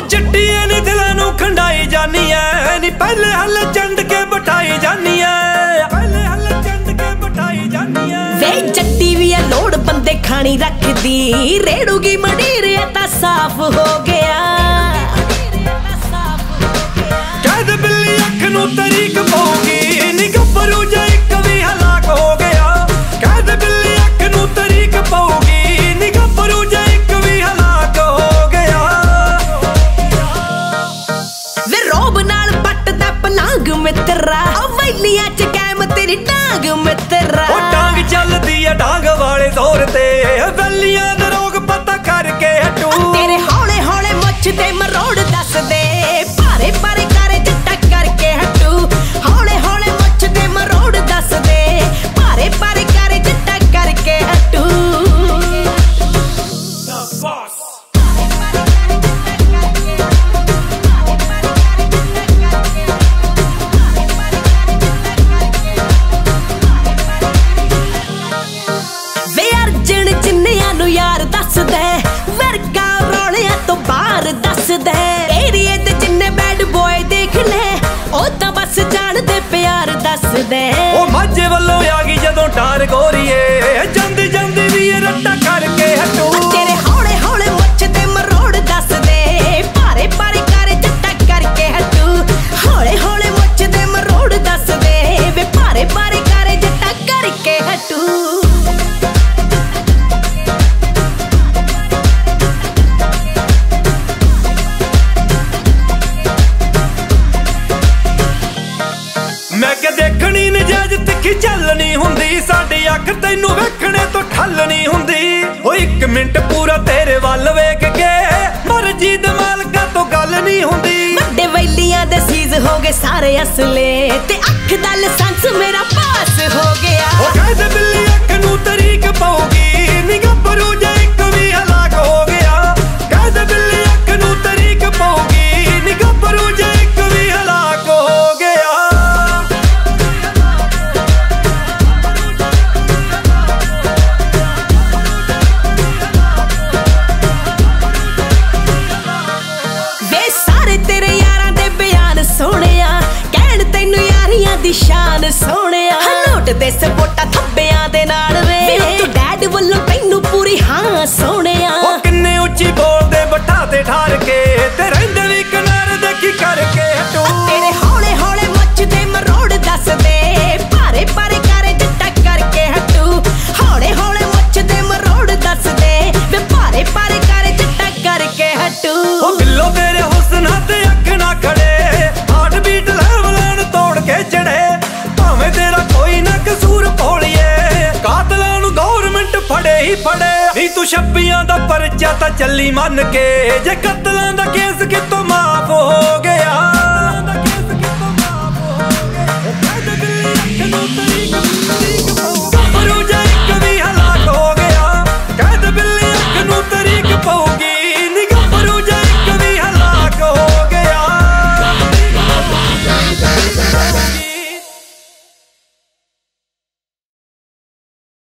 चिट्टिए नी दिलां नूं खंडाई जानी ऐ नी पहले हल चंड के बटाई जानी ऐ पहले हल चंड के बटाई जानी ऐ वे जट्टी भी है लोड़ बंदे खानी रख दी रेड़ूगी मडीर तां साफ हो गया कैद बिल्ली अख नूं तरीक पऊगी नी गब्बरू जा इक भी हलाक हो गया कैद बिल्ली अख नूं तरीक पऊगी नी गब्बरू जा इक भी हलाक हो गया वे रोब नाल पटदा पलांग मित्रा वैलियां च कैम तेरी टांग मित्रा ओ टांग चलदी है डांग वाले जोर ते वैलियां दा रोग पता करके हटू तेरे हौले हौले मुछ ते मरोड़ दस दे भारे भारे करे जट्टा करके हटू हौले हौले मुछ ते मरोड़ दस दे भारे भारे करे जट्टा करके हटू वे अर्जन जिन्नियां नूं यार दस दे वर्गा रौलियां तो बाहर दस दे एरिए ते जिन्ने बैड बॉय देख ले ओ तां बस जान दे प्यार दस दे ओ माझे वल्लों आ गई जदों टार गोरीए जंदी जंदी भी रट्टा करके हटू तेरे हौले हौले मुछ ते मरोड़ दस दे भारे भारे करे जट्टा करके हटू हौले हौले मुछ ते मरोड़ दस दे वे भारे भारे करे जट्टा करके हटू मैं क्या देखनी नजायज तिखी चलनी हुंदी साडी अख तैनू वेखणे तो ठलनी हुंदी ओ इक मिंट पूरा तेरे वल वेख के मर्जी दे मालका तो गल नहीं हुंदी ਵੱਡੇ ਵੈਲੀਆਂ ਦੇ ਸੀਜ਼ ਹੋ ਗਏ ਸਾਰੇ ਅਸਲੇ ਤੇ ਅੱਖ ਦਾ ਲਾਇਸੈਂਸ ਮੇਰਾ ਪਾਸ ਹੋ ਗਿਆ ओ कैद बिल्ली अख नूं तरीक पऊगी नी गब्बरू जा इक भी हलाक हो गया कैद बिल्ली अख नूं तरीक पऊगी नी गब्बरू जा इक भी हलाक हो गया ਵੇ ਸਾਰੇ ਤੇਰੇ ਯਾਰਾਂ ਦੇ ਬਿਆਨ ਸੋਹਣਿਆ ਕਹਿਣ ਤੈਨੂੰ ਯਾਰੀਆਂ ਦੀ ਸ਼ਾਨ ਸੋਹਣਿਆ ਹਲੋਟ ਦੇ ਸਪੋਟਾ ਥੱਬਿਆਂ ਦੇ ਨਾਲ ਵੇ ਤੂੰ ਡੈਡ ਵੱਲੋਂ ਤੈਨੂੰ ਪੂਰੀ ਹਾਂ ਸੋਹਣਿਆ ओ किन्ने उच्ची बोलदे बठा ते ठार के ते रहिंदे भी किनारे देखी करके हटू ਤੇਰੇ ਹੌਲੇ ਹੌਲੇ ਮੁੱਛ ਤੇ ਮਰੋੜ ਦੱਸ ਦੇ ਭਾਰੇ ਭਾਰੇ करे ਜੱਟਾ ਕਰਕੇ ਹਟੂ ਹੌਲੇ ਹੌਲੇ ਮੁੱਛ ਤੇ ਮਰੋੜ ਦੱਸ ਦੇ ਵੇ ਭਾਰੇ ਭਾਰੇ करे ਜੱਟਾ ਕਰਕੇ ਹਟੂ ओ बिल्लो तेरे हुस्न ते अख ना खड़े हार्ट बीट लेवल तोड़ के चढ़े भावें तेरा कोई ना कसूर भोलिए कातलां नूं गौरमेंट फड़े ही फड़े नी तू छब्बियां दा परचा तां चली मन के जे कतलां दा केस कितों